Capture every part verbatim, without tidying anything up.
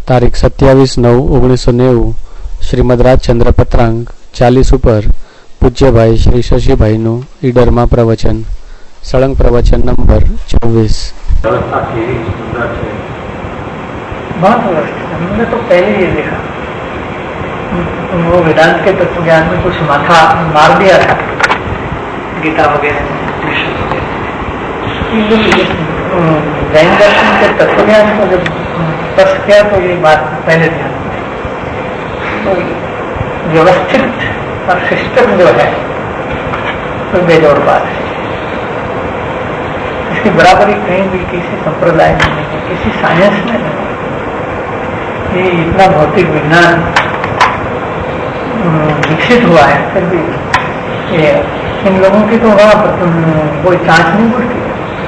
તારીખ સત્યાવીસ નવ ઓગણીસો નેવું શ્રીમદ રાજચંદ્ર પત્રાંગ ચાલીસ ઉપર પૂજ્યભાઈ શ્રી શશીભાઈનું ઈડરમાં પ્રવચન. સળંગ પ્રવચન નંબર ચોવીસ. बहुत व्यवस्थित. हमने तो पहले ये देखा, वो वेदांत के तत्व ज्ञान में कुछ माथा मार दिया था गीता वगैरह में. जैन दर्शन के तत्व ज्ञान को जब स्पष्ट किया तो ये बात पहले ध्यान. तो व्यवस्थित और सिस्टम जो है तो बेजोड़ बात है. इसकी बराबरी कहीं भी किसी संप्रदाय में नहीं है, किसी साइंस में नहीं. ये इतना भौतिक विज्ञान विकसित हुआ है, फिर भी ये इन लोगों की तो वहाँ कोई जांच नहीं पड़ती.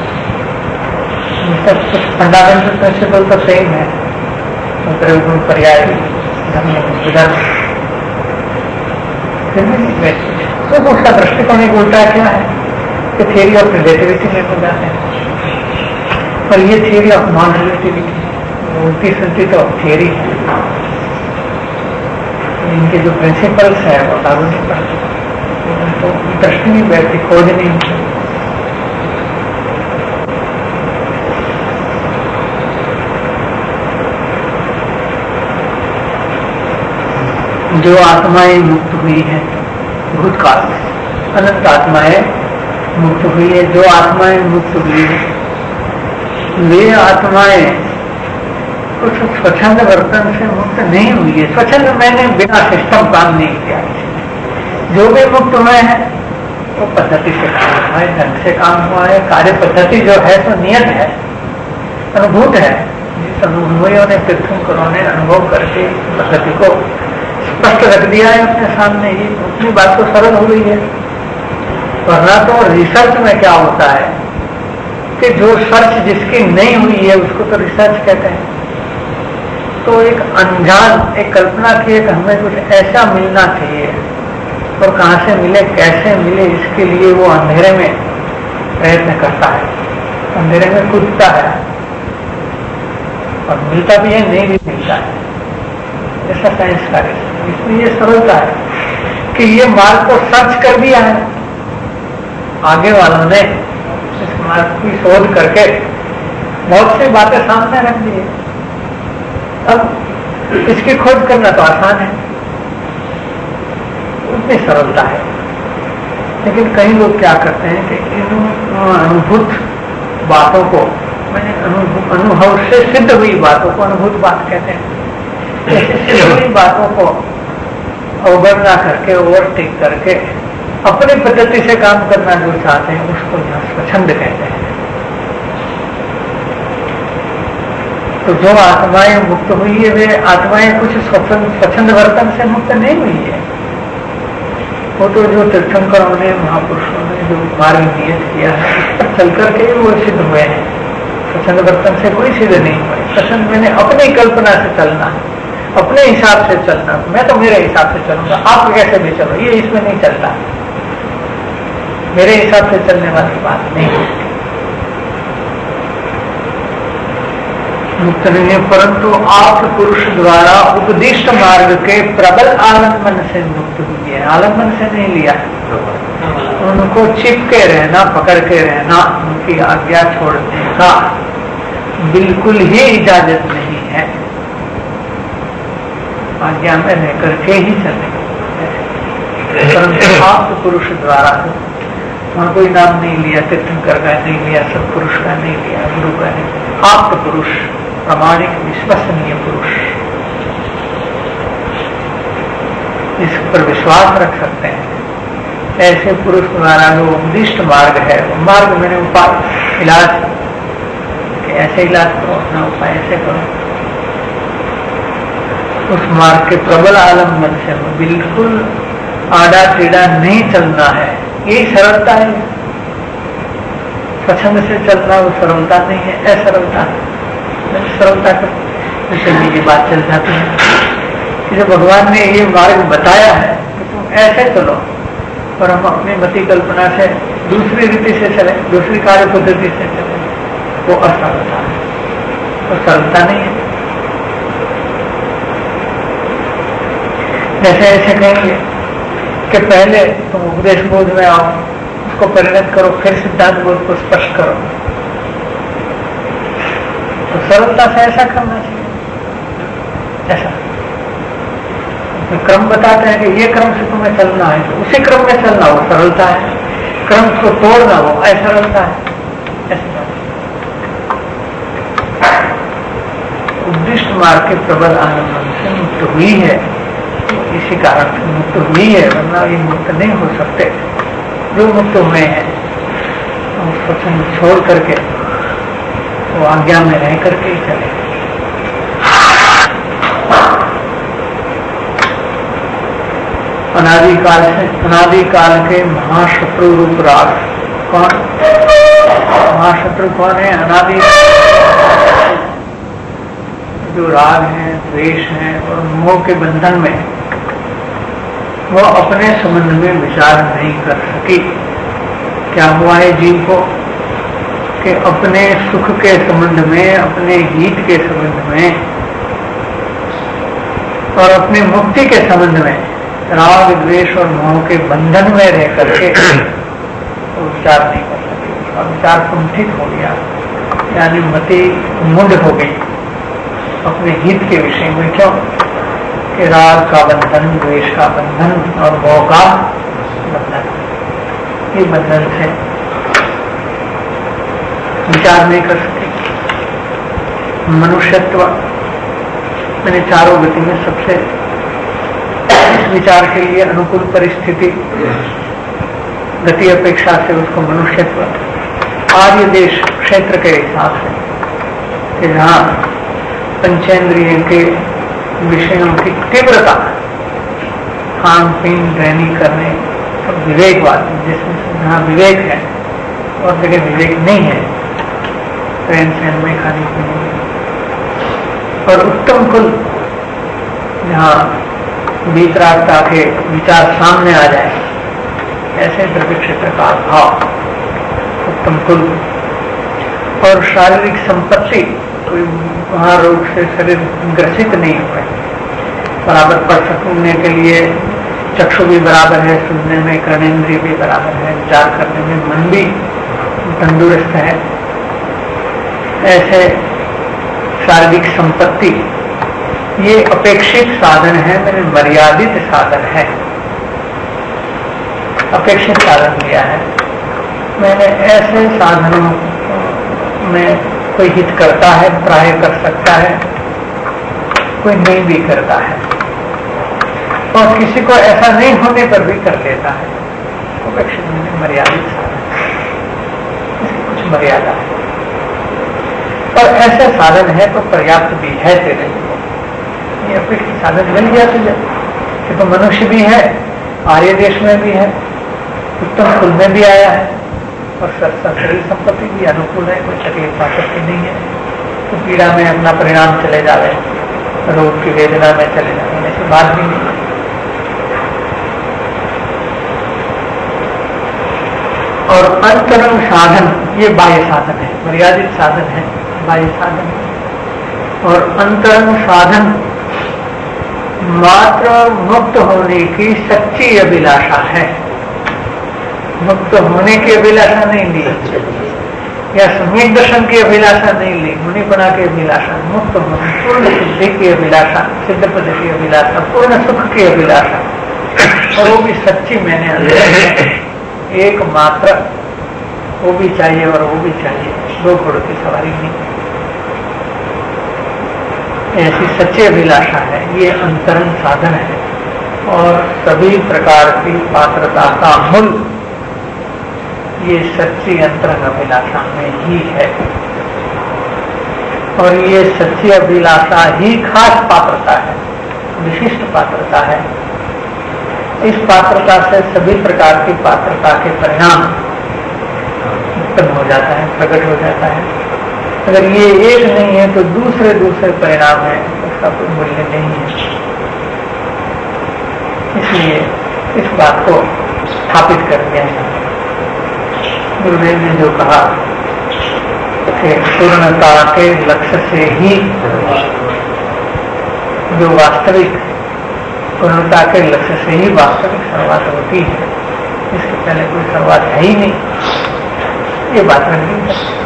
सब कुछ फंडामेंटल प्रिंसिपल तो सेम है. द्रव्य पर्याय विधर्म फिर भी नहीं बैठते. तो उसका दृष्टिकोण एक उल्टा क्या है कि थियरी ऑफ रिलेटिविटी में हो जाते हैं, पर ये थियरी ऑफ नॉन रिलेटिविटी उल्टी सुलटी तो थियरी है. इनके जो प्रिंसिपल्स है वो लागू नहीं पड़ते, तो दृष्टि नहीं बैठती, खोज नहीं होती. जो आत्माएं मुक्त हुई है भूतकाल में, अनंत आत्माएं मुक्त हुई है. जो आत्माएं मुक्त हुई है वे आत्माएं कुछ स्वच्छंद वर्तन से मुक्त नहीं हुई है. स्वच्छंद मैंने बिना सिस्टम काम नहीं किया. जो भी मुक्त हुए हैं वो पद्धति से काम हुआ है, ढंग से काम हुआ है. कार्य पद्धति जो है तो नियत है, अनुभूत है. जिस अनुभवियों ने तीर्थंकरों ने अनुभव करके पद्धति को स्पष्ट रख दिया है अपने सामने, ही अपनी बात तो सरल हो गई है. वरना तो रिसर्च में क्या होता है कि जो सर्च जिसकी नहीं हुई है उसको तो रिसर्च कहते हैं. तो एक अनजान, एक कल्पना की एक हमें कुछ ऐसा मिलना चाहिए, और कहां से मिले, कैसे मिले, इसके लिए वो अंधेरे में प्रयत्न करता है, अंधेरे में कूदता है, और मिलता भी है, नहीं भी मिलता है. ऐसा साइंस कार्य. इसमें ये सरलता है कि ये मार्ग को सर्च कर दिया है आगे वालों ने, इस मार्ग की शोध करके बहुत सी बातें सामने रख दी है. अब इसकी खोज करना तो आसान है, उतनी सरलता है. लेकिन कई लोग क्या करते हैं कि इन अनुभूत बातों को, मैंने अनुभव से सिद्ध हुई बातों को अनुभूत बात कहते हैं. ऐसी हुई बातों को अवगणना करके, ओवरटेक करके अपनी पद्धति से काम करना जो चाहते हैं उसको यहाँ स्वच्छंद कहते हैं. तो जो आत्माएं मुक्त हुई है वे आत्माएं कुछ स्वच्छंद वर्तन से मुक्त नहीं हुई है. वो तो जो तीर्थंकरों ने, महापुरुषों ने जो मार्ग नियत किया है उस पर चल करके वो सिद्ध हुए हैं. स्वच्छंद वर्तन से कोई सिद्ध नहीं हुए. स्वच्छंद मैंने अपनी कल्पना से चलना, अपने हिसाब से चलना. मैं तो मेरे हिसाब से चलूंगा, आप कैसे भी चलो, ये इसमें नहीं चलता. मेरे हिसाब से चलने वाली बात नहीं है. मुक्त नहीं है, परंतु आप पुरुष द्वारा उपदिष्ट मार्ग के प्रबल आलम्बन से मुक्त हुई है. आलम्बन से नहीं लिया, उनको चिपके रहना, पकड़ के रहना, उनकी आज्ञा छोड़ने का बिल्कुल ही इजाजत नहीं है. आज्ञा में रहकर के ही चलने, परंतु आप पुरुष द्वारा, वहां कोई नाम नहीं लिया, तीर्थंकर का नहीं लिया, सत्पुरुष का नहीं लिया, गुरु का नहीं, आप पुरुष, प्रामाणिक विश्वसनीय पुरुष, इस पर विश्वास रख सकते हैं. ऐसे पुरुष द्वारा जो उद्दिष्ट मार्ग है, वो मार्ग मैंने उपाय, इलाज, ऐसे इलाज करो, अपना उपाय ऐसे करो, उस मार्ग के प्रबल आलम्बन से बिल्कुल आड़ा टेढ़ा नहीं चलना है. यही सरलता है. स्वच्छंद से चलना वो सरलता नहीं है, असरलता है. सरलता कर जैसे मेरी बात चल जाती है कि जब भगवान ने ये मार्ग बताया है कि तुम ऐसे चलो, और हम अपनी मति कल्पना से दूसरी रीति से चले, दूसरी कार्य पद्धति से चले, वो असरलता है, वो सरलता नहीं है. जैसे ऐसे कहेंगे कि पहले तुम उपदेश बोध में आओ, उसको परिणत करो, फिर सिद्धांत बोध को स्पष्ट करो, तो सरलता से ऐसा करना चाहिए। ऐसा क्रम बताते हैं कि ये क्रम से तुम्हें चलना है, तो उसी क्रम में चलना, वो सरलता है। क्रम को तोड़ना, वो असरलता है। ऐसा उद्दिष्ट मार्ग के प्रबल आनंद से मुक्त हुई है, इसी कारण से मुक्त हुई है, वरना ये मुक्त नहीं हो सकते। जो मुक्त हुए हैं उसको छोड़ करके वो आज्ञा में रह करके ही चले। अनादिकाल से अनादिकाल के महाशत्रु रूप राग कौन? महाशत्रु कौन है? अनादि जो राग है, द्वेष है और मोह के बंधन में वो अपने संबंध में विचार नहीं कर सकी। क्या हुआ है जीव को कि अपने सुख के संबंध में, अपने हित के संबंध में और अपनी मुक्ति के संबंध में राग द्वेष और मोह के बंधन में रह करके वो विचार नहीं कर सके। उसका विचार कुंठित हो गया, यानी मति मुंड हो गई अपने हित के विषय में। क्यों कि राग का बंधन, द्वेष का बंधन और मोह का बंधन, ये बंधन से विचार नहीं कर सके। मनुष्यत्व मैंने चारों गति में सबसे इस विचार के लिए अनुकूल परिस्थिति गति अपेक्षा से उसको मनुष्यत्व, आर्य देश क्षेत्र के हिसाब से कि जहाँ पंचेंद्रिय के विषयों की तीव्रता, खान पीन रहनी करने, सब विवेकवाद, जिसमें जहाँ विवेक है और जगह विवेक नहीं है, रहन सहन में, खाने पीने में, और उत्तम कुल जहाँ वितरागता के विचार सामने आ जाए, ऐसे द्रव्य क्षेत्र का अभाव, उत्तम कुल और शारीरिक संपत्ति, कोई महारोग से शरीर ग्रसित नहीं हुए, बराबर पढ़ सकने के लिए चक्षु भी बराबर है, सुनने में कर्णेंद्रिय भी बराबर है, विचार करने में मन भी तंदुरुस्त है, ऐसे शारीरिक संपत्ति ये अपेक्षित साधन है, मैंने मर्यादित साधन है, अपेक्षित साधन लिया है मैंने। ऐसे साधनों में कोई हित करता है, प्राय कर सकता है, कोई नहीं भी करता है, और किसी को ऐसा नहीं होने पर भी कर लेता है। अपेक्षित मैंने मर्यादित साधन, इसकी कुछ मर्यादा है, और ऐसे साधन है तो पर्याप्त भी है तेरे को। ये अपेक्षित साधन मिल गया तुझे कि तो मनुष्य भी है, आर्य देश में भी है, उत्तम कुल में भी आया है, और शरीर संपत्ति भी अनुकूल है, कोई तकलीफ सकती नहीं है, तो पीड़ा में अपना परिणाम चले जावे, रोग की वेदना में चले जावे, ऐसी बात भी नहीं। और अंतरंग साधन, ये बाह्य साधन है, मर्यादित साधन है, बाह्य साधन है। और अंतरंग साधन मात्र मुक्त होने की सच्ची अभिलाषा है, मुक्त होने की अभिलाषा नहीं ली, या सम्यक दर्शन की अभिलाषा नहीं ली, मुनिपना की अभिलाषा, मुक्त होने, पूर्ण सिद्धि की अभिलाषा, सिद्ध पद की अभिलाषा, पूर्ण सुख की अभिलाषा, और वो भी सच्ची मैंने अंदर एकमात्र, वो भी चाहिए और वो भी चाहिए, दो घोड़ों की सवारी नहीं। ऐसी सच्ची अभिलाषा है, ये अंतरंग साधन है, और सभी प्रकार की पात्रता का मूल ये सच्ची अंतरंग अभिलाषा में ही है, और ये सच्ची अभिलाषा ही खास पात्रता है, विशिष्ट पात्रता है। इस पात्रता से सभी प्रकार की पात्रता के परिणाम उत्पन्न हो जाता है, प्रकट हो जाता है। अगर ये एक नहीं है तो दूसरे दूसरे परिणाम है, उसका कोई मूल्य नहीं है। इसलिए इस बात को स्थापित कर दिया है। गुरुदेव ने जो कहा कि पूर्णता के लक्ष्य से ही जो वास्तविक पूर्णता के लक्ष्य से ही वास्तविक शुरुआत होती है, इसके पहले कोई शुरुआत है ही नहीं। ये बात नहीं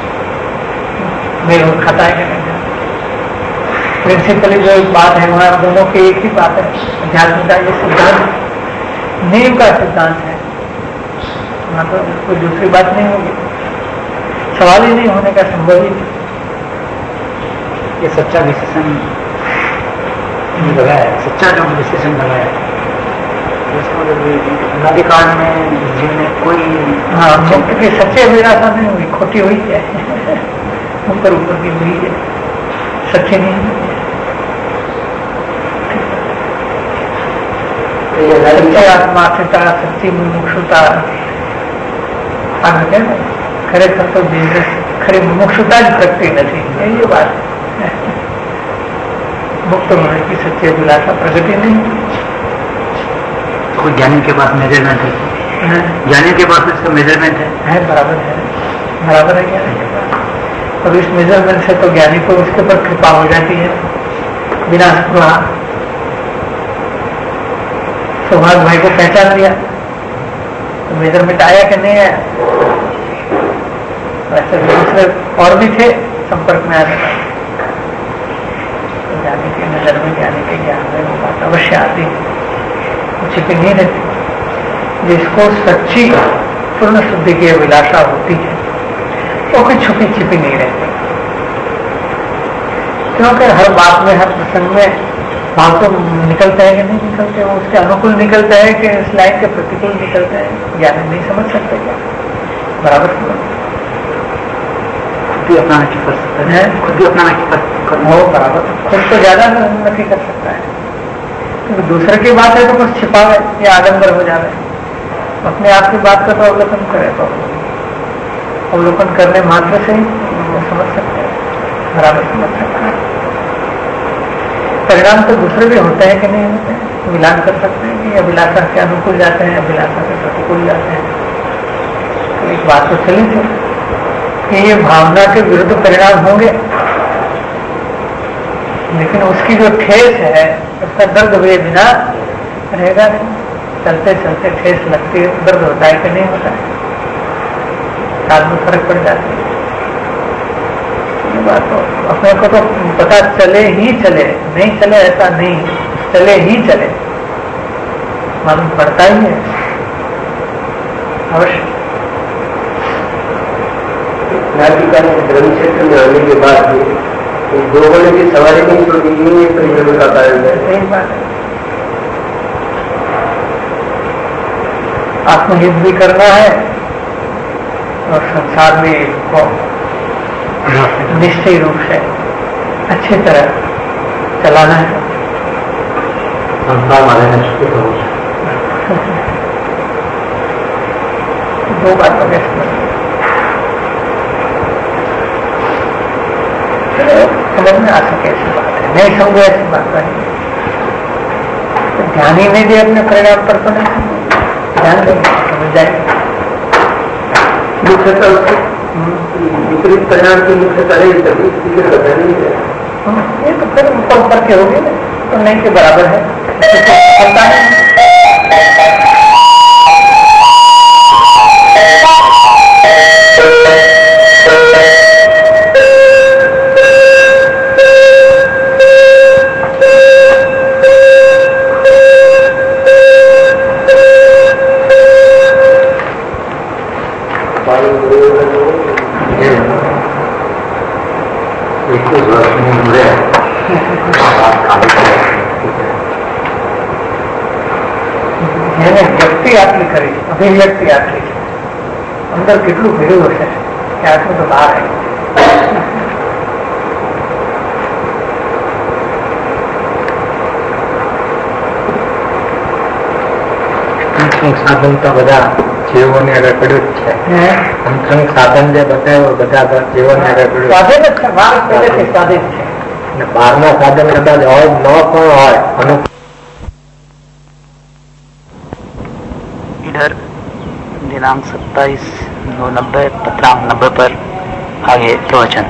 मेरे खाता है कि नहीं। प्रिंसिपली जो एक बात है वहां दोनों की एक ही बात है, अध्यात्म का ये सिद्धांत नींव का सिद्धांत है, वहां तो कोई दूसरी बात नहीं होगी, सवाल ही नहीं होने का संभव ही नहीं। ये सच्चा विशेषण लगाया, सच्चा जो विशेषण लगाया अनादिकाल में जिनने कोई हाँ मुक्त की सच्चे विरासत नहीं हुई, खोटी हुई है, ऊपर ऊपर की हुई है, सच्ची नहीं हुई है। सच्चे आत्मा सीता सच्ची मुमुक्षुता आगे ना खरेखर तो बिजनेस खरी मुमुक्षुता જ प्रगति नहीं है, ये बात है। मुक्त होने की सच्ची अभिलाषा प्रगति नहीं। कोई ज्ञानी के पास मेजरमेंट है, ज्ञानी के पास इसका मेजरमेंट है, है बराबर है, बराबर है ज्ञानी के पास। और इस मेजरमेंट से तो ज्ञानी को उसके ऊपर कृपा हो जाती है बिना स्पृहा। सौभाग्य भाई को पहचान लिया तो मेजरमेंट आया कि नहीं आया। वैसे दूसरे और भी थे संपर्क में आने का, तो ज्ञानी के नजर में ज्ञानी के ज्ञान में वो बात अवश्य आती है, छिपी नहीं रहती। जिसको सच्ची पूर्ण शुद्धि की अभिलाषा होती है वो कोई छुपी छिपी नहीं रहती, क्योंकि हर बात में हर प्रसंग में भाव तो निकलता है कि नहीं निकलते, वो उसके अनुकूल निकलता है कि इस लाइन के प्रतिकूल निकलता है, ज्ञानी नहीं समझ सकते क्या, बराबर खुद ही अपनाना की कर सकता है, खुद ही अपनाना की कर वो बराबर खुद तो ज्यादा नहीं कर सकता है। तो दूसरे की बात है तो कुछ छिपावे या आडंबर हो जावे, अपने आप की बात का तो अवलोकन करे, तो अवलोकन करने मात्र से ही वो समझ सकते हैं, बराबर समझ सकते हैं। परिणाम तो दूसरे भी होते हैं कि नहीं होते हैं, मिलान कर सकते हैं कि अभिलाषा के अनुकूल जाते हैं, अभिलाषा के प्रतिकूल जाते हैं। तो एक बात तो चली थी कि ये भावना के विरुद्ध परिणाम होंगे, लेकिन उसकी जो ठेस है उसका दर्द हुए बिना रहेगा नहीं। चलते चलते ठेस लगती है, दर्द होता है कि नहीं होता है, साथ में फर्क पड़ जाता है। ये बात तो अपने को तो पता चले ही चले, नहीं चले ऐसा नहीं, चले ही चले, मालूम पड़ता ही है अवश्य। धर्म क्षेत्र में आने के बाद दो होने की सवारी नहीं छोड़ी, ये परिणाम का कारण है। सही बात है, आत्महित भी करना है और संसार में को निश्चय रूप से अच्छी तरह चलाना है। संसार वाले दो बातों के समझ समझ में आ सके ऐसी बात है, नहीं समझो ऐसी बात नहीं। तो ध्यान ही नहीं दे अपने परिणाम पर तो नहीं ध्यान देंगे, समझ जाएंगे। मुख्यतः उसके विपरीत परिणाम की मुख्यतः नहीं तभी इसलिए पता नहीं है। ये तो फिर ऊपर ऊपर के होगी ना, तो नहीं के बराबर है, पता है। व्यक्ति आटली करे, अभिव्यक्ति आटली છે, અંદર કેટલું ભેળું હશે કે આટલું તો બહાર આવ્યું। સાધન તો બધા જીવોને આગળ પડ્યું જ છે, અંતરંગ સાધન જે બતાવ્યું બધા જીવોને આગળ પડ્યું સાધન જ છે, માણસ પહેલેથી સાધિત છે, બહારના સાધન કદાચ હોય ન પણ હોય અનુ इधर दिनांक सत्ताईस नौ नब्बे पत्रांक नब्बे पर आगे प्रवचन।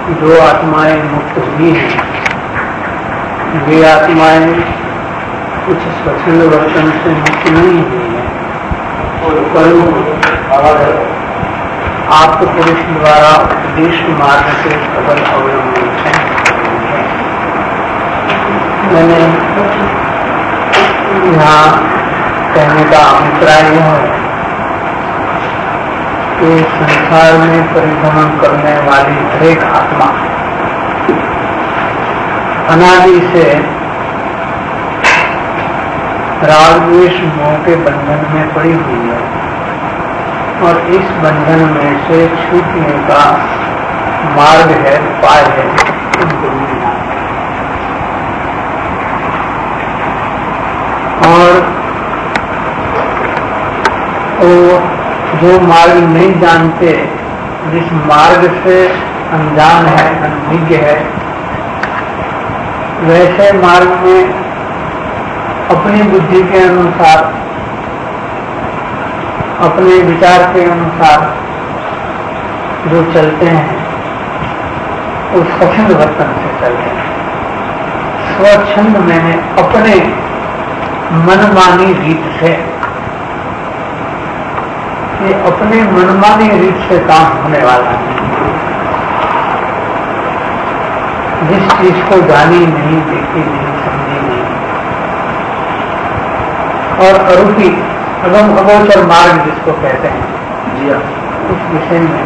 जो आत्माएं मुक्त हुई हैं वे आत्माएं कुछ स्वच्छंद वर्तन से मुक्त नहीं हुई है, परंतु आपको पुरुष द्वारा उपदेश मार्ग से प्रबल अवलंबन है। मैंने यहाँ कहने का अभिप्राय यह है कि संसार में परिभ्रमण करने वाली हरेक आत्मा अनादि से राग द्वेष मोह के बंधन में पड़ी हुई है और इस बंधन में से छूटने का मार्ग है, उपाय है और वो जो मार्ग नहीं जानते, जिस मार्ग से अनजान है, अनभिज्ञ है, वैसे मार्ग में अपनी बुद्धि के अनुसार, अपने विचार के अनुसार जो चलते हैं वो स्वच्छंद वर्तन से चलते हैं। स्वच्छंद में अपने मनमानी रीत से, ये अपने मनमानी रीत से काम होने वाला है। जिस चीज को जानी नहीं, देखी नहीं, समझी नहीं और अरूपी अगम अगोचर मार्ग जिसको कहते हैं जी, उस विषय में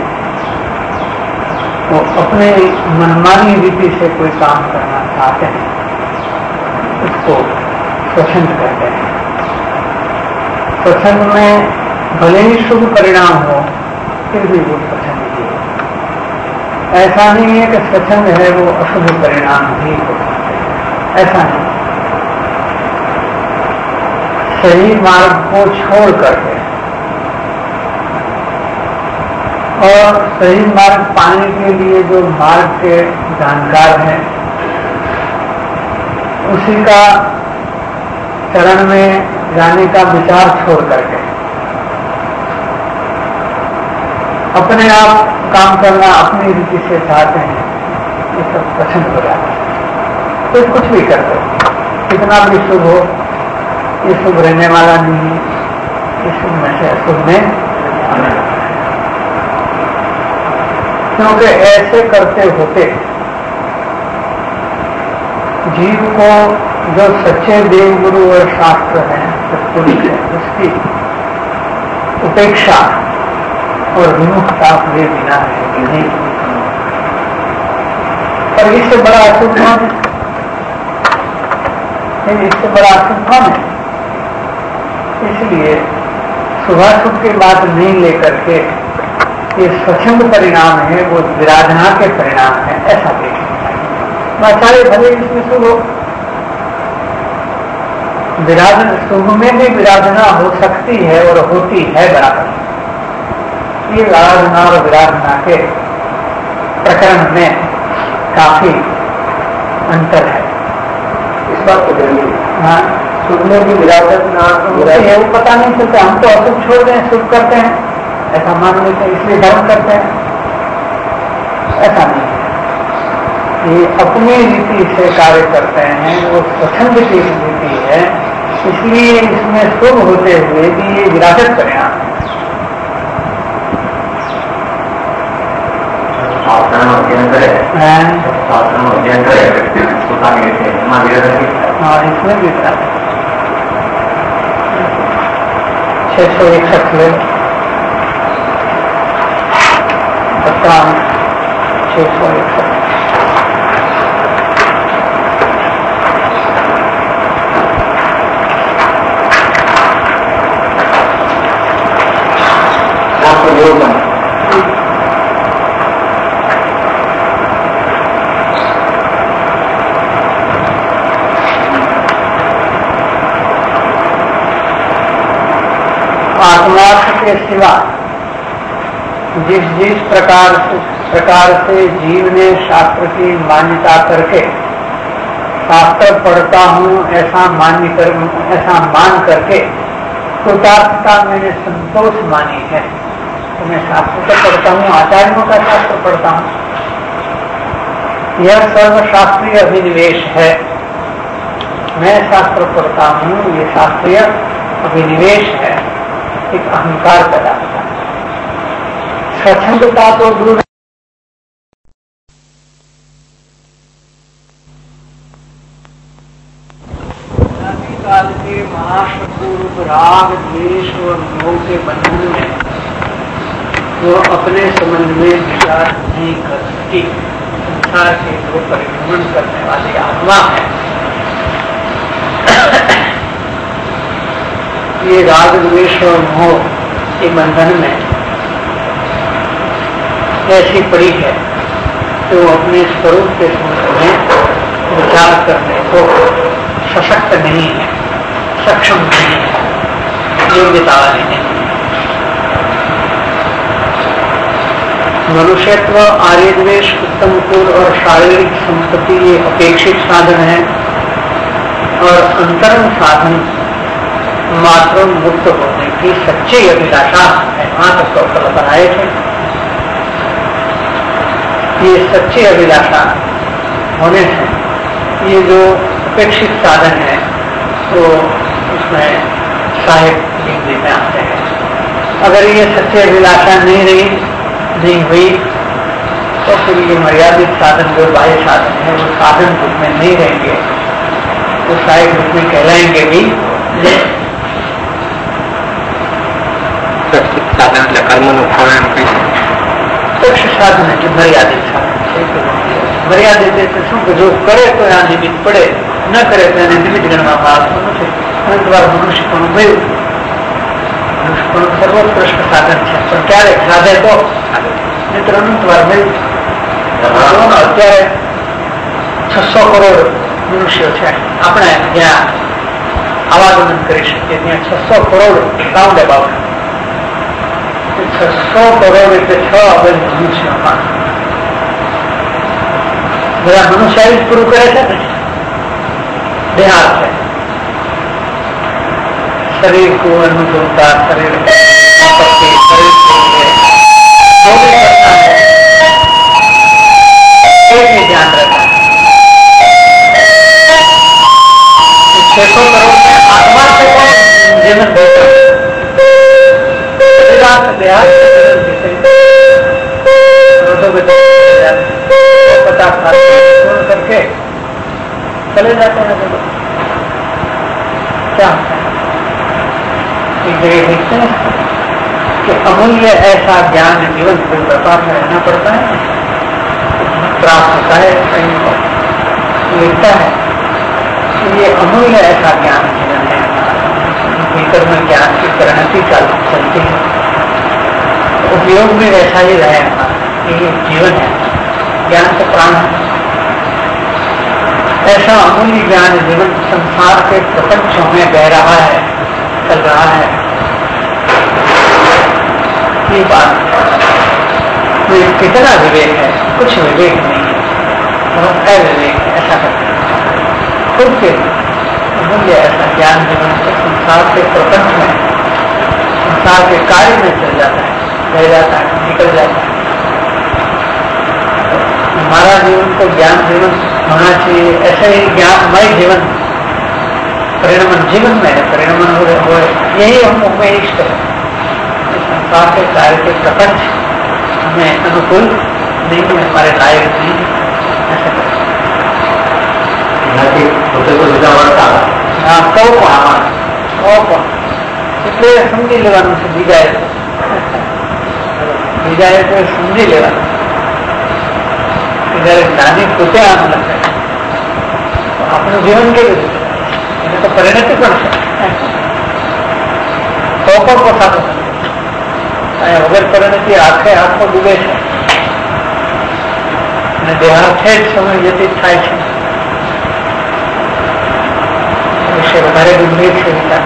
वो अपने मनमानी रीति से कोई काम करना चाहते हैं, उसको स्वच्छंद कहते हैं। स्वच्छंद में भले ही शुभ परिणाम हो फिर भी वो स्वच्छंद ही है। ऐसा नहीं है कि स्वच्छंद है वो अशुभ परिणाम भी हो सकते हैं, ऐसा नहीं। सही मार्ग को छोड़ करके और सही मार्ग पाने के लिए जो मार्ग के जानकार हैं उसी का चरण में जाने का विचार छोड़ करके अपने आप काम करना अपनी रीति से चाहते हैं, ये सब पसंद हो जाता है। तो कुछ भी करते कितना भी शुभ हो, ये शुभ रहने वाला नहीं है, ये शुभ में से अशुभ में आने वाला है। क्योंकि ऐसे करते होते जीव को जो सच्चे देव गुरु और शास्त्र हैं, सत्पुरुष है, उसकी उपेक्षा और विमुखता हुए बिना रहेगी नहीं। पर इससे बड़ा अशुभ कौन है? इससे बड़ा अशुभ कौन है? इसलिए शुभाशुभ की बात नहीं लेकर के ये स्वच्छंद परिणाम है, वो विराधना के परिणाम है, ऐसा देखें। आचार्य भले इसमें शुभ हो, विराधना शुभ में भी विराधना हो सकती है और होती है बराबर। ये आराधना और विराधना के प्रकरण में काफी अंतर है। इस बात को ध्यान हाँ शुभ में भी विराधना है, वो पता नहीं चलता। हम तो अशुभ छोड़ दें, शुभ करते हैं, ऐसा मान लेते हैं, इसलिए धर्म करते हैं, ऐसा नहीं है। ये अपनी रीति से कार्य करते हैं, वो स्वच्छंद की रीति है, इसलिए इसमें शुभ होते हुए भी ये विरासत परिणाम है। हाँ, इसमें भी विरासत छह सौ इकसठ में पचास छह सौ इकसठ आत्मार्थ के सिवा जिस जिस प्रकार से प्रकार से जीव ने शास्त्र की मान्यता करके शास्त्र पढ़ता हूँ ऐसा मान्य कर ऐसा मान करके कृतार्थता मैंने संतोष मानी है। तो मैं शास्त्र तो पढ़ता हूँ, आचार्यों का शास्त्र पढ़ता हूँ, यह सर्वशास्त्रीय अभिनिवेश है। मैं शास्त्र पढ़ता हूँ, ये शास्त्रीय अभिनिवेश है, एक अहंकार पैदा होता है। स्वच्छंदता तो दूर काल के महाशत्रु राग द्वेष और मोह के बंधन में वो अपने संबंध में विचार नहीं कर सकती। संसार के जो परिभ्रमण करने वाली आत्मा है, ये राग द्वेष और मोह के बंधन में ऐसी पड़ी है कि वो अपने स्वरूप के संबंध में विचार करने को सशक्त नहीं है, सक्षम नहीं है, योग्यता वाली नहीं। मनुष्यत्व, आर्यद्वेष, उत्तम कुल और शारीरिक संपत्ति ये अपेक्षित साधन है और अंतरंग साधन मात्र मुक्त होने की सच्ची अभिलाषा है। वहां तक तो कल बनाए थे। ये सच्ची अभिलाषा होने से ये जो अपेक्षित साधन है तो उसमें साहित्य लिखने में आते हैं। अगर ये सच्ची अभिलाषा नहीं रही नहीं हुई तो फिर ये मर्यादित साधन जो बाह्य साधन है वो साधन रूप में नहीं रहेंगे, तो साहित्य रूप में कहलाएंगे भी साधन कर्म साधन है कि मर्यादित साधन। मर्यादित से सुख जो करे तो यहाँ निमित्त पड़े, न करे तो यानी निमित्त गणना भाग मनुष्य मनुष्य को मनुष्य सर्वोत्कृष्ट साधन है। पर क्યારે साधे तो मित्र अनंत વાર મળ્યું। અત્યારે છસો કરોડ મનુષ્યો છે, આપણે જ્યાં આવાગમન કરી શકીએ ત્યાં છસો કરોડ રાઉન્ડ અબાઉટ છસો કરોડ એટલે છ અબજ મનુષ્યો બધા મનુષ્ય જ પૂરું કરે છે ને। દેહાર છે शरीर को अनुभवता, शरीर शरीर को जो भी करना है एक ही ध्यान रखना। छह सौ करोड़ में आत्मा से जीवन देता पचास साल पूर्ण करके चले जाते हैं। क्या जगह देखते हैं कि अमूल्य ऐसा ज्ञान जीवन में व्यापार में रहना पड़ता है, प्राप्त होता है, कहीं मिलता है। ये अमूल्य ऐसा ज्ञान जीवन है, भीतर में ज्ञान की परिणति चलती है, उपयोग में वैसा ही रहे। ये जीवन है, ज्ञान तो प्राण है। ऐसा अमूल्य ज्ञान जीवन संसार के प्रपंचों में बह रहा है, चल रहा है। ये बात तो कितना विवेक है, कुछ विवेक नहीं है, बहुत अविवेक है। ऐसा करते हैं खुद के अमूल्य ऐसा ज्ञान जीवन से संसार के प्रपंच में, संसार के कार्य में चल जाता है, रह जाता है, निकल जाता है। हमारा जीवन तो ज्ञान जीवन होना चाहिए। ऐसे ही ज्ञानमय जीवन परिणमन जीवन में है, परिणमन हो रहे यही हम में इष्ट है। संसार के कार्य के प्रपंच हमें अनुकूल नहीं है, हमारे लायक नहीं है। ऐसा हाँ कौ को आवाज कौ को इसलिए समझी लेવાનું છે। બીજાએ બીજાએ તો સમજી લેવાનું। જયારે જ્ઞાની પોતે આમ લખે તો આપણું જીવન કેવી રીતે એને તો પરિણતિ પણ છે તો પણ પોતાનું વગર પરિણતિ આખે આખો ડૂબે છે અને દેહાર્થે જ સમય વ્યતીત થાય છે। વિશે વધારે ગંભીર છે વિચાર।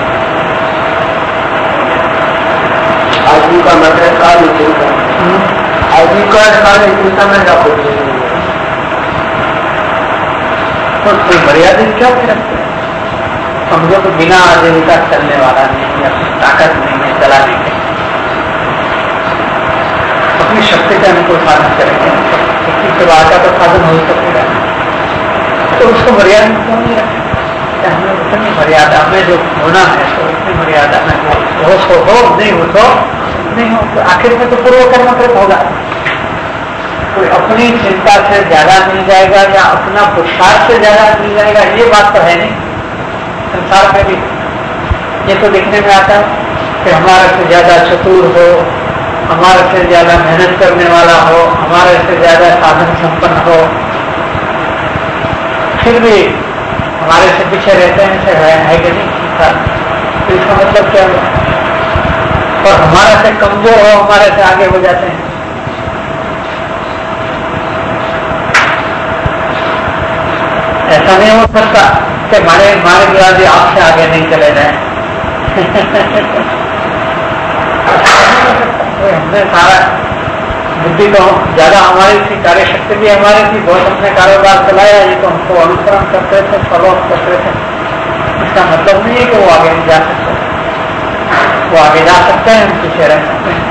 आजीविका मात्र काल चिंता, आजीविका काल चिंता में रखो। तो कोई मर्यादित क्या रखते हैं? समझो तो बिना आजीविका चलने वाला नहीं है, अपनी ताकत नहीं है चलाने की, अपनी शक्ति के अनुकूल साधन करेंगे। इसकी सेवाता का साधन हो सकेगा, तो उसको मर्यादा में क्यों नहीं रखें? हमें उतनी मर्यादा में जो होना है तो उतनी मर्यादा में हो, हो सो हो, नहीं हो तो नहीं हो, तो आखिर में तो पूर्व कर्म कृत होगा। कोई अपनी चिंता से ज्यादा मिल जाएगा या अपना पुरुषार्थ से ज्यादा मिल जाएगा, ये बात तो है नहीं। संसार में भी ये तो देखने में आता है कि हमारे से ज्यादा चतुर हो, हमारे से ज्यादा मेहनत करने वाला हो, हमारे से ज्यादा साधन संपन्न हो, फिर भी हमारे से पीछे रहते हैं, से है, है कि नहीं? तो इसका मतलब क्या है? और हमारे से कमजोर हो, हमारे से आगे हो जाते हैं। ऐसा नहीं हो सकता कि हमारे हमारे गुलाजी आपसे आगे नहीं चले जाए। हमने सारा बुद्धि तो ज्यादा हमारी थी, कार्य शक्ति भी हमारी थी, बहुत हमने कारोबार चलाया, ये तो हमको अनुसरण करते थे, फॉलो करते थे। इसका मतलब नहीं है कि वो आगे नहीं जा सकते, वो आगे जा सकते हैं, हम पीछे रह सकते हैं।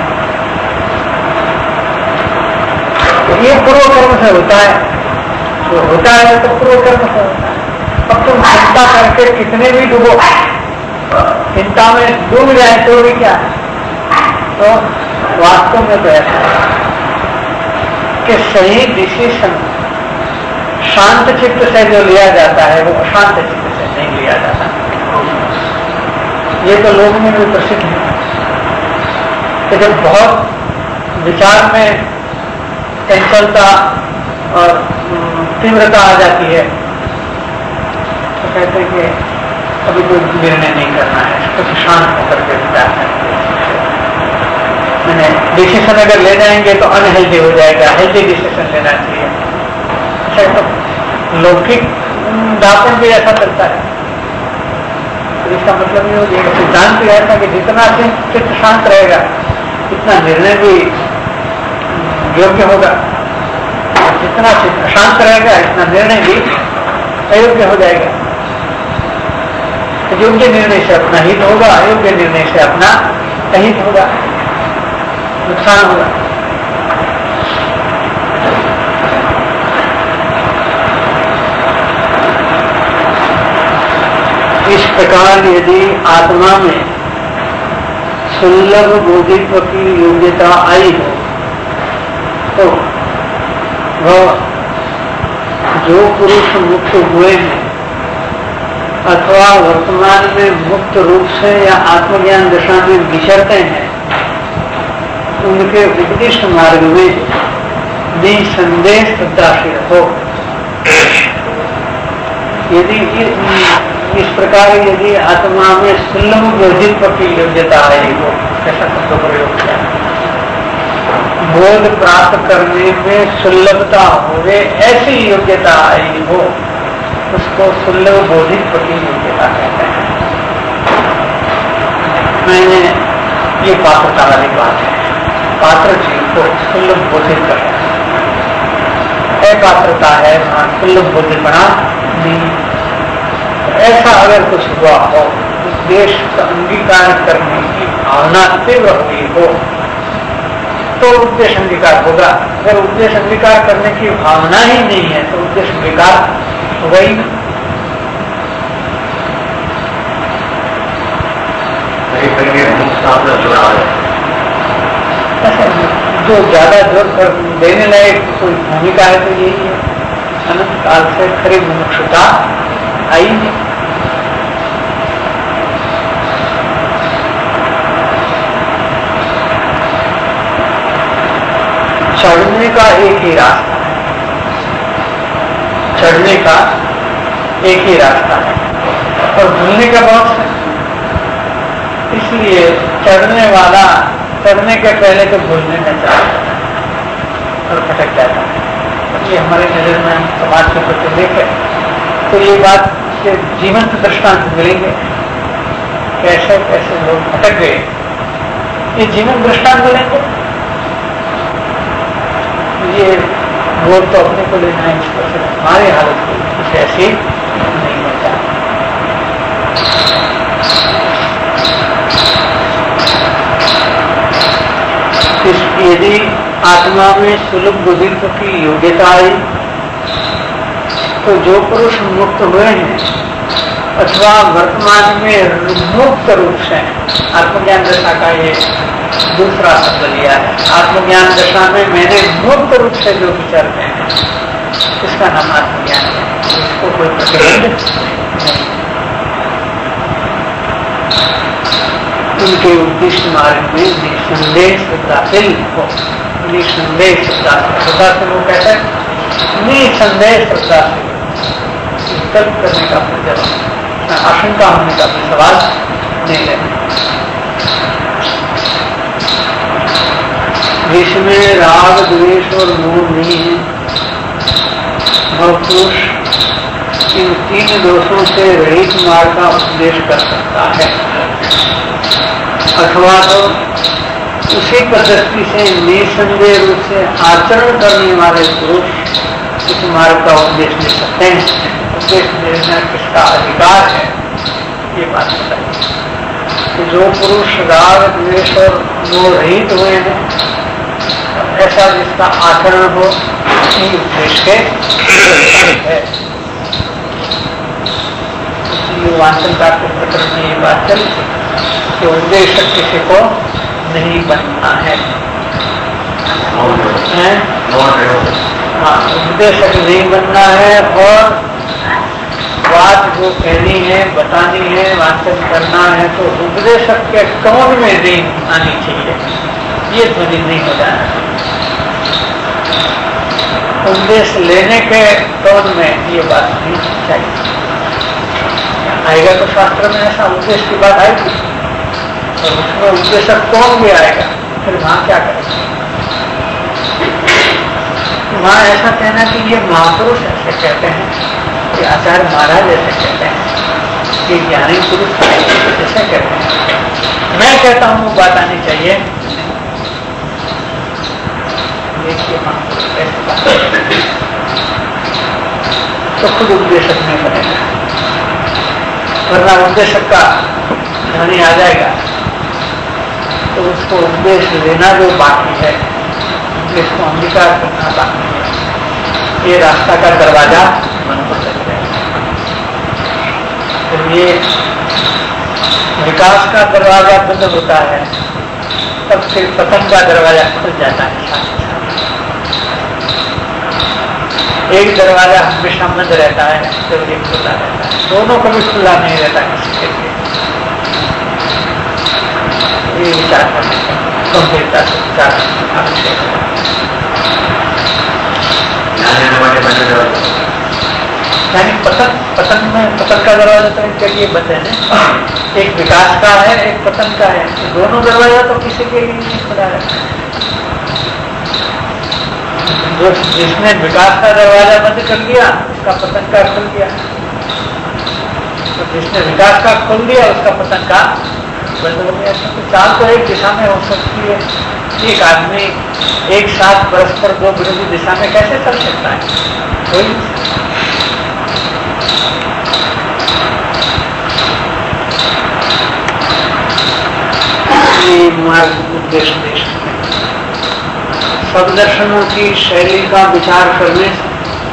तो ये पूर्व कर्म से होता है, जो होता है तो पूर्व कर्म से होता है। अब तुम चिंता करके कितने भी डूबो, चिंता में डूब जाए तो भी क्या है? तो वास्तव में तो ऐसा है कि सही डिसीजन शांत चित्त से जो लिया जाता है वो अशांत चित्त से नहीं लिया जाता। ये तो लोगों में भी प्रसिद्ध है कि जब बहुत विचार में चंचलता और तीव्रता आ जाती है तो कहते हैं कि अभी कोई निर्णय नहीं करना है, कुछ शांत होकर के विचार करना। मैंने डिसीजन अगर ले जाएंगे तो अनहेल्दी हो जाएगा, हेल्दी डिसीजन लेना चाहिए। अच्छा, तो लौकिक दापन भी ऐसा चलता है, तो इसका मतलब ये हो जाएगा, सिद्धांत भी ऐसा कि जितना चित्त शांत रहेगा इतना निर्णय भी योग्य होगा, और जितना चित्त शांत रहेगा इतना निर्णय भी अयोग्य हो जाएगा। तो योग्य निर्णय से अपना हित होगा, अयोग्य निर्णय से अपना अहित होगा, नुकसान होगा। इस प्रकार यदि आत्मा में सुलभ बोधित्व की योग्यता आई हो तो वह जो पुरुष मुक्त हुए हैं अथवा वर्तमान में मुक्त रूप से या आत्मज्ञान दशा में विचरते हैं, उनके उपदिष्ट मार्ग में निसंदेह श्रद्धाशील हो। यदि इस प्रकार यदि आत्मा में सुलभ बोधित्व की योग्यता आई हो, ऐसा शब्द प्रयोग किया, बोध प्राप्त करने में सुलभता हुए ऐसी योग्यता आई हो, उसको सुलभ बोधित्व की योग्यता कहते हैं। मैंने ये पात्रता वाली बात है, पात्र जीव को सुलभ बोधित करना है, पात्रता है वहां सुलभ बोधिपना नहीं। ऐसा अगर कुछ हुआ हो, उद्देश्य का अंगीकार करने की भावना तीव्र हुई हो तो उद्देश्य अंगीकार होगा। अगर उद्देश्य अंगीकार करने की भावना ही नहीं है तो उद्देश्य अंगीकार होगा ही नहीं। जो ज्यादा जोर कर देने लायक कोई भूमिका है तो यही है, अनंत काल से खरी मुमुक्षुता आई नहीं। चढ़ने का एक ही रास्ता है, चढ़ने का एक ही रास्ता है और भूलने का बहुत है। इसलिए चढ़ने वाला चढ़ने के पहले तो भूलने में चाहता है और भटक जाता है। ये हमारे नजर में समाज के प्रति देखे तो ये बात के जीवंत दृष्टांत मिलेंगे, कैसे कैसे लोग भटक गए, ये जीवन दृष्टांत मिलेंगे। ये वोट तो अपने को लेना है, इस पर हमारी हालत कुछ ऐसी नहीं होता। यदि आत्मा में सुलभ बुद्धित्व की योग्यता आई, तो जो पुरुष मुक्त हुए हैं अथवा वर्तमान में मुक्त रूप से, आत्मज्ञान दशा का ये दूसरा शब्द लिया है। आत्मज्ञान दशा में मैंने मुक्त रूप से जो विचरते हैं इसका नाम आत्मज्ञान है, इसको कोई प्रतिबंध नहीं। उनके उद्दिष्ट मार्ग में निसंदेह श्रद्धाशील हो, निसंदेह श्रद्धाशील, श्रद्धाशील वो कहते हैं निसंदेह श्रद्धाशील, विकल्प करने का प्रचलन, आशंका होने का भी सवाल नहीं लेना। जिसमें राग द्वेष और मोह नहीं है वह पुरुष इन तीन दोषों से रहित मार्ग का उपदेश कर सकता है, अथवा तो उसी पद्धति से निसंदेह रूप से आचरण करने वाले पुरुष इस मार्ग का उपदेश दे सकते हैं। उपदेश देना किसका अधिकार है ये बात बताइए। तो जो पुरुष राग द्वेष और मोह रहित हुए हैं, ऐसा जिसका आचरण हो ये उपदेश के है। इसलिए वाचन का प्रकरण में ये बात चली कि उपदेशक किसी को नहीं बनना है, हाँ उपदेशक नहीं बनना है, और बात जो कहनी है बतानी है वाचन करना है तो उपदेशक के टोन में नहीं आनी चाहिए, ये ध्वनि नहीं हो जाना। उपदेश लेने के टोन में ये बात नहीं चाहिए। आएगा तो शास्त्र में ऐसा उपदेश की बात आएगी और उसमें उपदेशक टोन भी आएगा, फिर वहां क्या करेंगे? वहां ऐसा कहना कि ये महापुरुष ऐसे कहते हैं, कि आचार्य महाराज ऐसे कहते हैं, कि ज्ञानी पुरुष ऐसे कहते हैं, मैं कहता हूं वो बात आनी चाहिए। देखिए महापुरुष ऐसी बात तो खुद उपदेशक नहीं बनेगा, वरना उपदेशक का ध्वनि आ जाएगा तो उसको उपदेश लेना जो बाकी है, उपदेश को अंगीकार करना बाकी है, ये रास्ता का दरवाजा बंद हो सकता है। तो ये विकास का दरवाजा बंद होता है तब फिर पतन का दरवाजा खुल जाता है। एक दरवाजा हमेशा बंद रहता है तो एक खुला रहता है, दोनों कभी खुला नहीं रहता किसी के लिए। ये विचार करने का गंभीरता से विचार आवश्यक है। यानी पतन पतन में पतन का दरवाजा तो इनके लिए बंद है ना, एक विकास का है एक पतन का है, तो दोनों दरवाजा तो किसी के लिए नहीं खुला रहता है। जो जिसने विकास का दरवाजा बंद कर दिया उसका पतन का खुल गया, तो जिसने विकास का खोल दिया उसका पतन का बंद हो गया। तो चाल तो एक दिशा में हो सकती है, एक आदमी एक साथ परस्पर दो विरोधी दिशा में कैसे चल सकता है? कोई मार्ग उद्देश्य देश सब दर्शनों की शैली का विचार करने से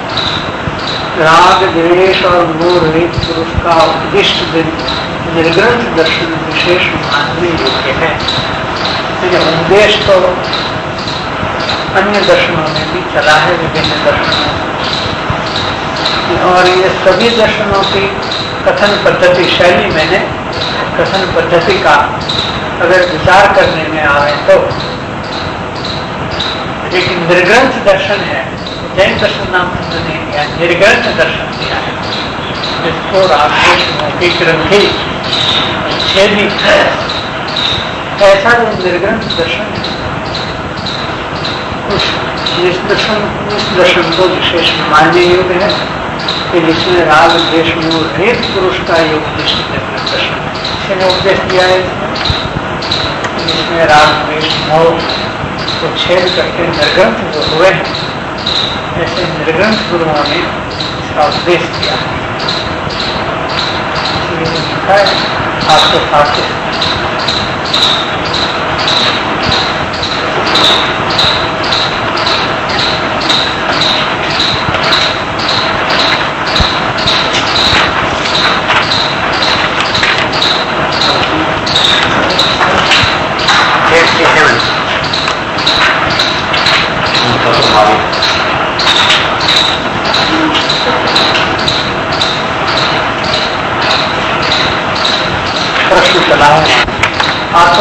राग द्वेष और मोह रहित पुरुष का उद्दिष्ट निर्ग्रंथ दर्शन विशेष मानने योग्य है। उद्देश्य तो अन्य दर्शनों में भी चला है, विभिन्न दर्शनों में, और ये सभी दर्शनों की कथन पद्धति शैली मैंने कथन पद्धति का अगर विचार करने में आए तो एक निर्ग्रंथ दर्शन है, जैन दर्शन नाम से नहीं दिया, निर्ग्रंथ दर्शन दिया है, जिसको रामकृष्ण की ग्रंथि छेदी ऐसा जो निर्ग्रंथ दर्शन है, उस इस दर्शन उस दर्शन को विशेष मानने योग्य है कि जिसमें राग द्वेष मोह रहित पुरुष का योग निश्चित निर्ग्रंथ दर्शन है। इसी ने उपदेश दिया है जिसमें राग द्वेष मोह को छेद करके निर्ग्रंथ जो हुए हैं, ऐसे निर्ग्रंथ गुरुओं ने इसका उपदेश किया है। इसलिए लिखा है आपको फारसी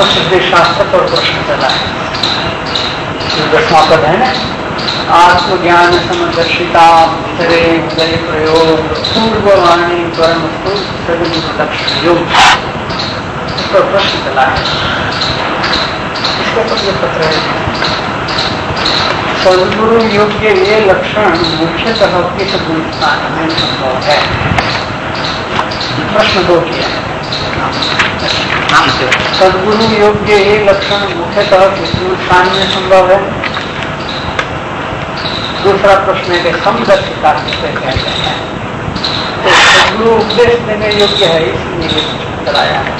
आत्म सिद्धि शास्त्र पर प्रश्न चला है, जो दसवां पद है ना, आत्मज्ञान समदर्शिता भीतरे हृदय प्रयोग पूर्ववाणी परमस्तु सदगुरु लक्ष्य योग, इस पर प्रश्न चला है। इसके ऊपर ये पत्र है, सदगुरु योग के ये लक्षण मुख्यतः किस गुण स्थान में संभव है? प्रश्न दो किया है। सदगुरु योग के ये लक्षण मुख्यतः किस गुण स्थान में संभव है? दूसरा प्रश्न है कि समदर्शिता किसे कहते हैं? तो सदगुरु उपदेश देने योग्य है, इसलिए कराया है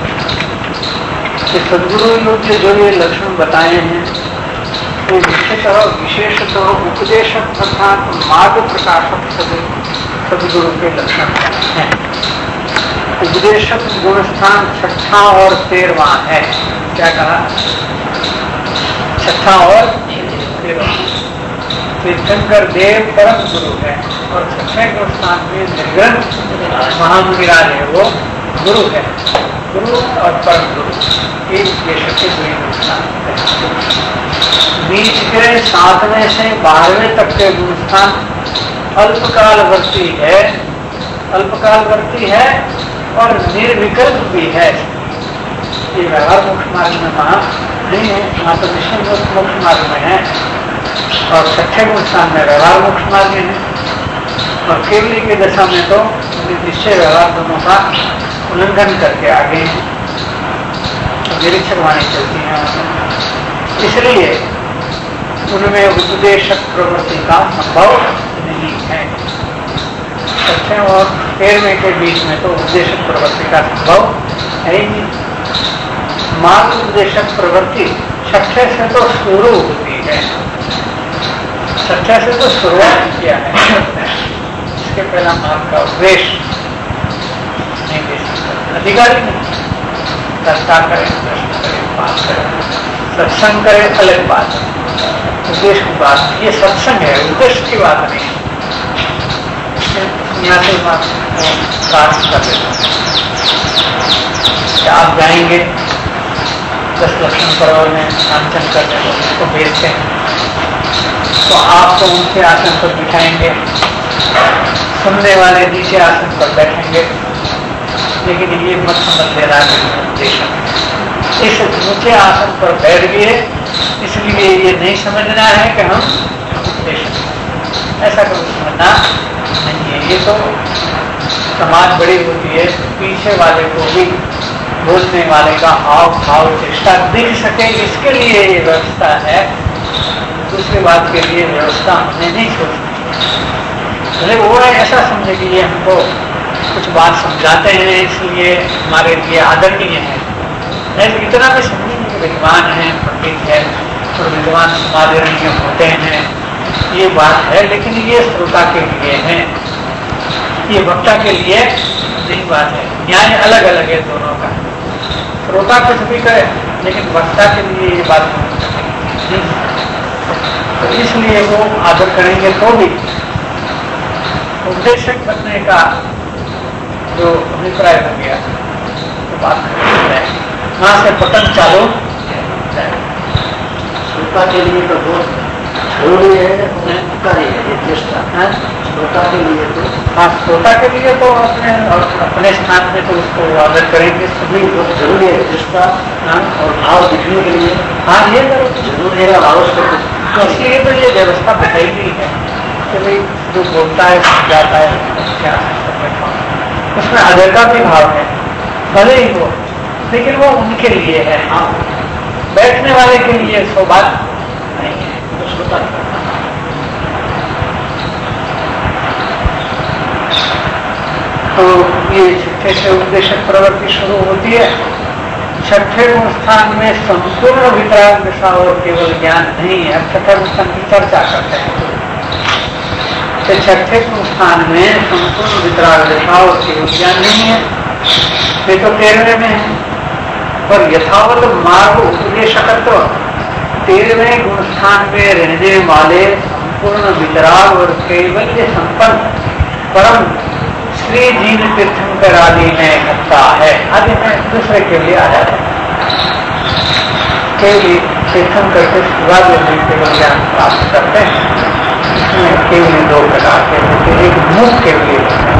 कि सदगुरु योग के जो ये लक्षण बताए हैं तो मुख्यतः विशेषतः उपदेशक तथा मार्ग प्रकाशक सदगुरु के लक्षण हैं। उपदेशक गुण स्थान छठा और तेरहवां है। क्या कहा? छठा और तेरहवां। तीर्थंकर देव परम गुरु है और छठे गुण स्थान में निर्ग्रंथ महामुनिराज है, वो गुरु है। गुरु और परम गुरु एक उपदेशक के गुण स्थान है। बीच के सातवें से बारहवें तक के गुण स्थान अल्पकालवर्ती है, अल्पकालवर्ती है और निर्विकल्प भी है। ये व्यवहार मोक्ष मार्ग में कहा नहीं है, वहाँ तो निश्चय मोक्ष मार्ग में है और छठे गुण स्थान में व्यवहार मोक्ष मार्ग में है और केवली की दशा में तो निश्चय व्यवहार दोनों का उल्लंघन करके आगे निरीक्षक वाणी चलती है। इसलिए उनमें उपदेशक प्रवृत्ति का संभव नहीं है। छठे और तेरहवें के बीच में तो उपदेशक प्रवृत्ति का संभव है ही नहीं। मार्ग उपदेशक प्रवृत्ति छठे से तो शुरू होती है, छठे से तो शुरुआत किया है, इसके पहला मार्ग का उपदेश नहीं दे सकता। अधिकारी नहीं, दस्ता करे, प्रश्न करे, बात करे, सत्संग करे, अलग बात है, उपदेश की बात ये सत्संग है, उपदेश की बात नहीं। यहाँ से बात कर देते आप जाएंगे दस लक्षण पर्व में नामचन करने को उसको भेजते हैं तो आपको उनके आसन पर बिठाएंगे, सुनने वाले नीचे आसन पर बैठेंगे, लेकिन ये मत समझ लेना उपदेश इस ऊंचे आसन पर बैठ गए, इसलिए ये नहीं समझना है कि हम उपदेश, ऐसा कभी समझना नहीं है। ये तो समाज बड़ी होती है, पीछे वाले को भी बोलने वाले का हाव भाव चेष्टा दिख सके, इसके लिए ये व्यवस्था है। दूसरी बात के लिए व्यवस्था हमने नहीं सोची, भले वो है ऐसा समझे कि ये हमको कुछ बात समझाते हैं इसलिए हमारे लिए आदरणीय है, नहीं तो इतना भी समझेंगे कि विद्वान है, पंडित है और विद्वान आदरणीय होते हैं, ये बात है। लेकिन ये श्रोता के लिए है, ये वक्ता के लिए नहीं बात है। न्याय अलग अलग है दोनों का, श्रोता कुछ भी करे लेकिन वक्ता के लिए ये बात नहीं, तो इसलिए वो आदर करेंगे तो भी उपदेशक बनने का जो अभिप्राय हो गया तो बात है, वहां से पतन चालू है। श्रोता के लिए तो बहुत जरूरी है, उपकारी है चेष्टा है श्रोता के लिए तो। हाँ, श्रोता के लिए तो अपने अपने स्थान में तो उसको आदर करेंगे, सभी बहुत जरूरी है चेष्टा और भाव दिखने के लिए। हाँ, ये जरूरी है आवश्यक, इसलिए तो ये व्यवस्था बताई गई है कि भाई जो बोलता है जाता है क्या उसमें आदर का भी भाव है, भले ही हो, लेकिन वो उनके लिए है। हाँ, बैठने वाले के लिए सो बात नहीं है, तो श्रोता तो ये छठे से उपदेशक प्रवृत्ति शुरू होती है। छठे गुण स्थान में संपूर्ण वितराग दिशा और केवल ज्ञान नहीं है। छठे गुण स्थान की चर्चा करते हैं तो छठे गुण स्थान में संपूर्ण वितराग दिशा और केवल ज्ञान नहीं है, ये तो तेरहवें में है। पर यथावत मार्ग उपदेशकत्व तेरहवें गुण स्थान में रहने वाले संपूर्ण वितराग और कैवल्य संपन्न परम श्री जीव तीर्थंकर आदि में घटता है। आदि में दूसरे के लिए आ जाता है। केवल चेतन करके शिवाद केवल ज्ञान प्राप्त करते हैं। इसमें केवल दो प्रकार के होते हैं, एक मुक्त केवल